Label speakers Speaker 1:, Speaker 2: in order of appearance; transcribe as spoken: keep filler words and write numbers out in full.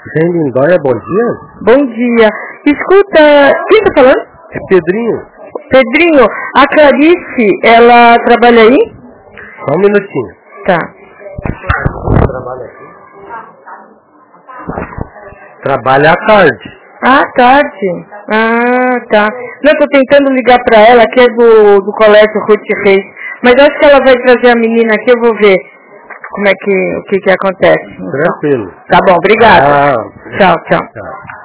Speaker 1: Sem Lindóia, bom dia.
Speaker 2: Bom dia. Escuta, quem tá falando?
Speaker 1: É Pedrinho.
Speaker 2: Pedrinho, a Clarice, ela trabalha aí?
Speaker 1: Só um minutinho.
Speaker 2: Tá.
Speaker 1: Trabalha aqui? Trabalha à tarde.
Speaker 2: Ah, tarde. Ah, tá. Não, eu tô tentando ligar pra ela, que é do, do colégio Ruth Reis. Mas acho que ela vai trazer a menina aqui, eu vou ver como é que, o que que acontece.
Speaker 1: Tranquilo.
Speaker 2: Tá bom, obrigada.
Speaker 1: Ah,
Speaker 2: tchau, tchau.
Speaker 1: tchau.